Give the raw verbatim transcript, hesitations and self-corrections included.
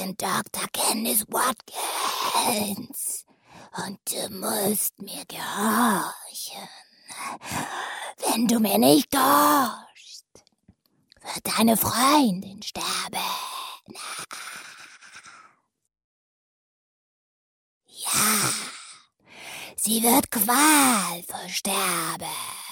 bin Doktor Candice Watkins und du musst mir gehorchen. Wenn du mir nicht gehorchst, wird deine Freundin sterben. Ja, sie wird qualvoll sterben.